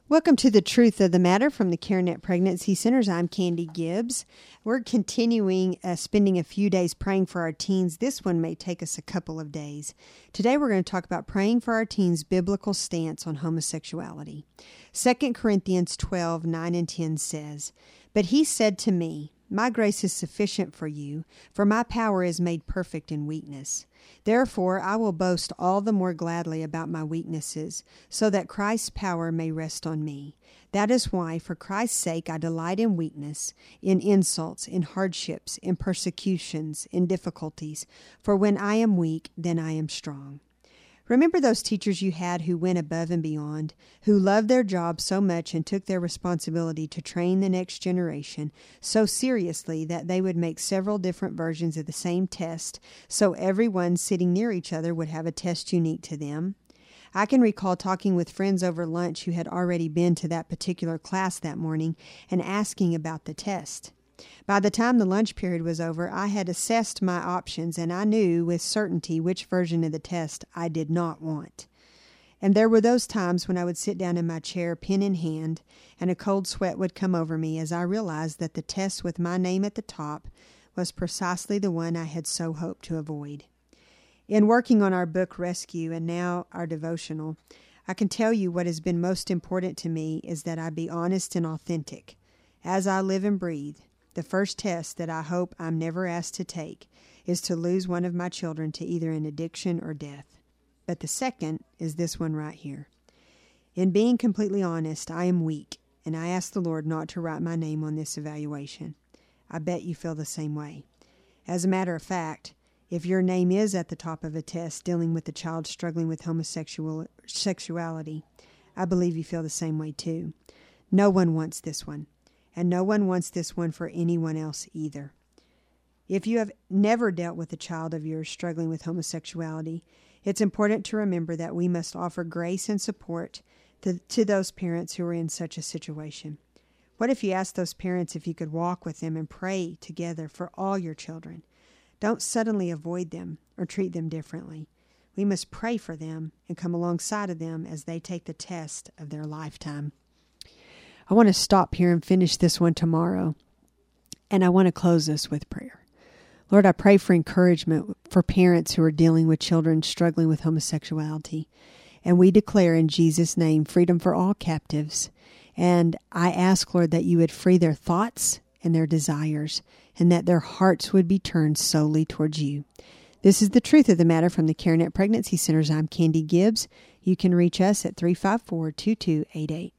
Welcome to the Truth of the Matter from the CareNet Pregnancy Centers. I'm Candy Gibbs. We're continuing spending a few days praying for our teens. This one may take us a couple of days. Today we're going to talk about praying for our teens' biblical stance on homosexuality. 2 Corinthians 12:9 and 10 says, "But he said to me, My grace is sufficient for you, for my power is made perfect in weakness. Therefore, I will boast all the more gladly about my weaknesses, so that Christ's power may rest on me. That is why, for Christ's sake, I delight in weakness, in insults, in hardships, in persecutions, in difficulties. For when I am weak, then I am strong." Remember those teachers you had who went above and beyond, who loved their job so much and took their responsibility to train the next generation so seriously that they would make several different versions of the same test so everyone sitting near each other would have a test unique to them? I can recall talking with friends over lunch who had already been to that particular class that morning and asking about the test. By the time the lunch period was over, I had assessed my options, and I knew with certainty which version of the test I did not want. And there were those times when I would sit down in my chair, pen in hand, and a cold sweat would come over me as I realized that the test with my name at the top was precisely the one I had so hoped to avoid. In working on our book Rescue and now our devotional, I can tell you what has been most important to me is that I be honest and authentic. As I live and breathe, the first test that I hope I'm never asked to take is to lose one of my children to either an addiction or death. But the second is this one right here. In being completely honest, I am weak, and I ask the Lord not to write my name on this evaluation. I bet you feel the same way. As a matter of fact, if your name is at the top of a test dealing with a child struggling with homosexuality, I believe you feel the same way too. No one wants this one. And no one wants this one for anyone else either. If you have never dealt with a child of yours struggling with homosexuality, it's important to remember that we must offer grace and support to those parents who are in such a situation. What if you asked those parents if you could walk with them and pray together for all your children? Don't suddenly avoid them or treat them differently. We must pray for them and come alongside of them as they take the test of their lifetime. I want to stop here and finish this one tomorrow, and I want to close this with prayer. Lord, I pray for encouragement for parents who are dealing with children struggling with homosexuality, and we declare in Jesus' name freedom for all captives, and I ask, Lord, that you would free their thoughts and their desires, and that their hearts would be turned solely towards you. This is the Truth of the Matter from the CareNet Pregnancy Centers. I'm Candy Gibbs. You can reach us at 354-2288.